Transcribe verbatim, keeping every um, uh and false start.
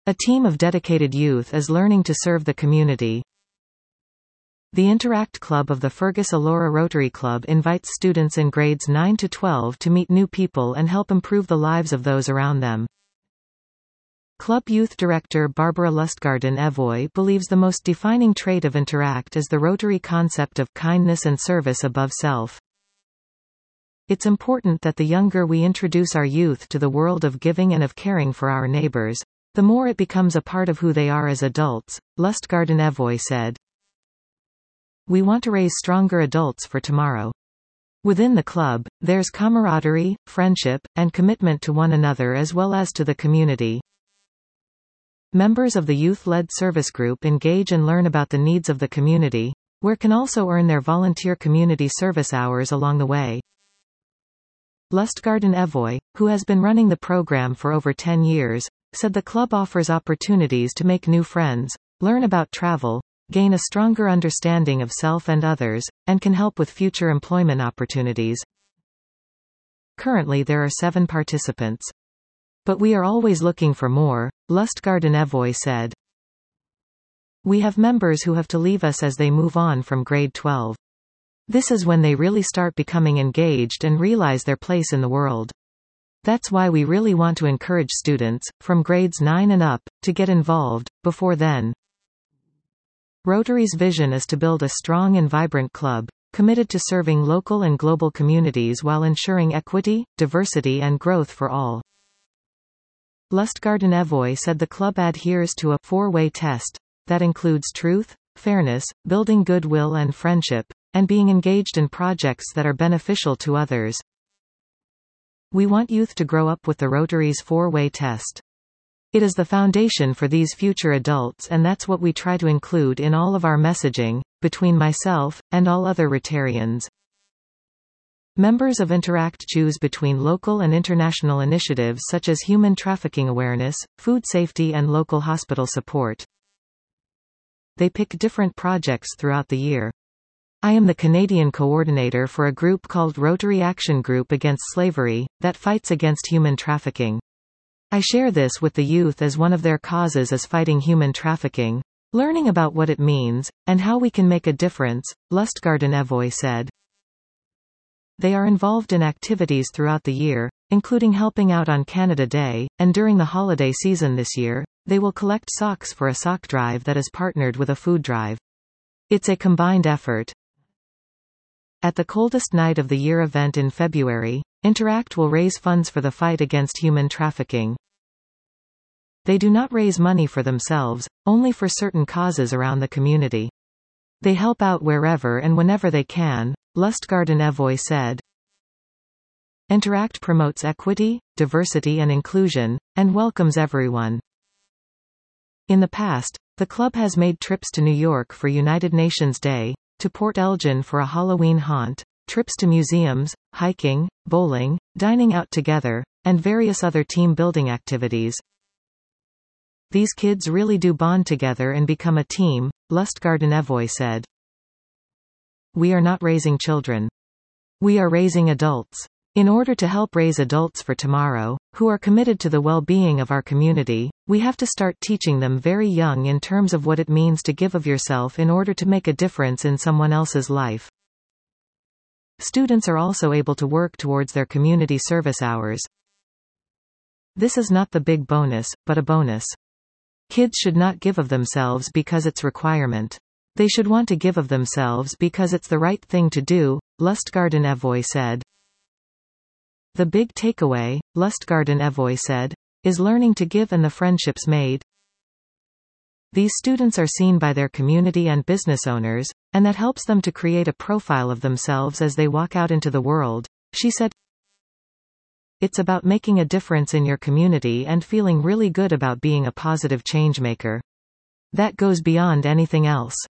A team of dedicated youth is learning to serve the community. The Interact Club of the Fergus Elora Rotary Club invites students in grades nine to twelve to meet new people and help improve the lives of those around them. Club Youth Director Barbara Lustgarden-Evoy believes the most defining trait of Interact is the Rotary concept of kindness and service above self. It's important that the younger we introduce our youth to the world of giving and of caring for our neighbors, the more it becomes a part of who they are as adults, Lustgarden-Evoy said. We want to raise stronger adults for tomorrow. Within the club, there's camaraderie, friendship, and commitment to one another as well as to the community. Members of the youth-led service group engage and learn about the needs of the community, where can also earn their volunteer community service hours along the way. Lustgarden-Evoy, who has been running the program for over ten years, said the club offers opportunities to make new friends, learn about travel, gain a stronger understanding of self and others, and can help with future employment opportunities. Currently there are seven participants. But we are always looking for more, Lustgarden-Evoy said. We have members who have to leave us as they move on from grade twelve. This is when they really start becoming engaged and realize their place in the world. That's why we really want to encourage students, from grades nine and up, to get involved, before then. Rotary's vision is to build a strong and vibrant club, committed to serving local and global communities while ensuring equity, diversity and growth for all. Lustgarden-Evoy said the club adheres to a four-way test that includes truth, fairness, building goodwill and friendship, and being engaged in projects that are beneficial to others. We want youth to grow up with the Rotary's four-way test. It is the foundation for these future adults, and that's what we try to include in all of our messaging, between myself and all other Rotarians. Members of Interact choose between local and international initiatives such as human trafficking awareness, food safety and local hospital support. They pick different projects throughout the year. I am the Canadian coordinator for a group called Rotary Action Group Against Slavery, that fights against human trafficking. I share this with the youth as one of their causes is fighting human trafficking, learning about what it means, and how we can make a difference, Lustgarden-Evoy said. They are involved in activities throughout the year, including helping out on Canada Day, and during the holiday season this year, they will collect socks for a sock drive that is partnered with a food drive. It's a combined effort. At the coldest night of the year event in February, Interact will raise funds for the fight against human trafficking. They do not raise money for themselves, only for certain causes around the community. They help out wherever and whenever they can, Lustgarden-Evoy said. Interact promotes equity, diversity and inclusion, and welcomes everyone. In the past, the club has made trips to New York for United Nations Day, to Port Elgin for a Halloween haunt, trips to museums, hiking, bowling, dining out together, and various other team-building activities. These kids really do bond together and become a team, Lustgarden-Evoy said. We are not raising children. We are raising adults. In order to help raise adults for tomorrow, who are committed to the well-being of our community, we have to start teaching them very young in terms of what it means to give of yourself in order to make a difference in someone else's life. Students are also able to work towards their community service hours. This is not the big bonus, but a bonus. Kids should not give of themselves because it's requirement. They should want to give of themselves because it's the right thing to do, Lustgarden-Evoy said. The big takeaway, Lustgarden-Evoy said, is learning to give and the friendships made. These students are seen by their community and business owners, and that helps them to create a profile of themselves as they walk out into the world, she said. It's about making a difference in your community and feeling really good about being a positive changemaker. That goes beyond anything else.